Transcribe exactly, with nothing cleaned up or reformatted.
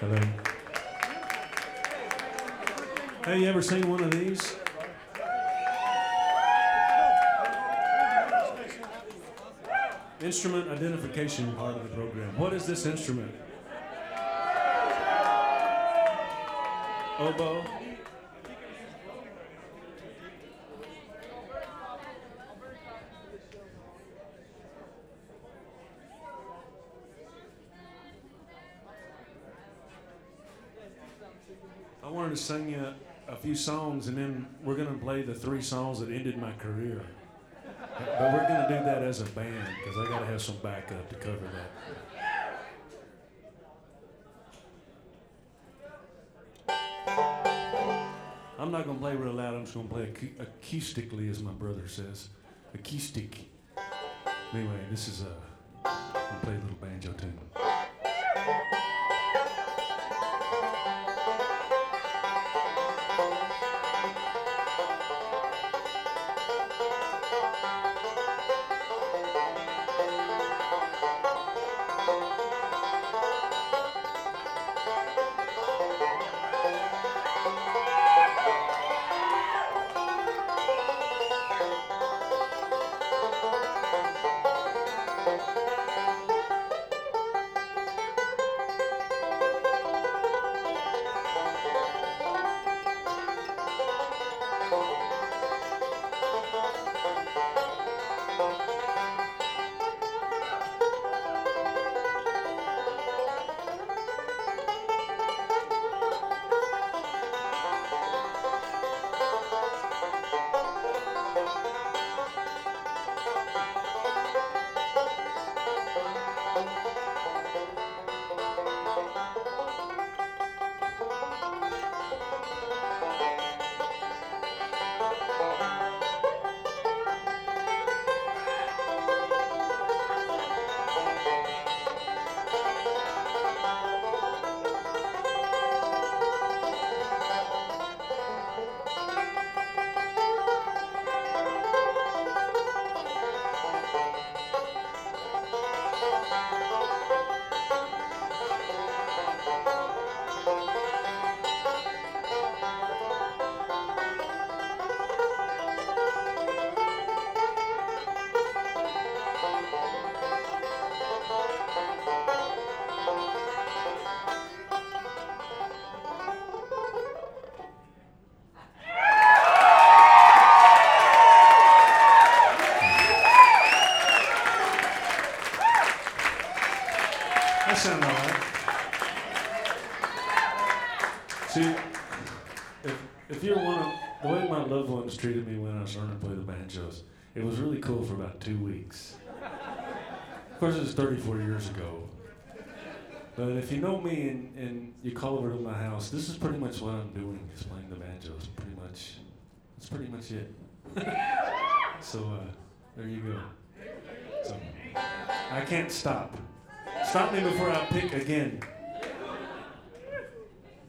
Hello. Hey, you ever seen one of these? Instrument identification part of the program. What is this instrument? Oboe? I wanted to sing you a few songs, and then we're going to play the three songs that ended my career. But we're going to do that as a band, because I got to have some backup to cover that. I'm not going to play real loud. I'm just going to play acu- acoustically, as my brother says. Acoustic. Anyway, this is a... I'm going to play a little banjo tune. That sounds all right. See, if, if you're one of, the way my loved ones treated me when I was learning to play the banjos, it was really cool for about two weeks. Of course, it was thirty-four years ago. But if you know me and, and you call over to my house, this is pretty much what I'm doing, is playing the banjos, pretty much. That's pretty much it. So, uh, there you go. So, I can't stop. Stop me before I pick again.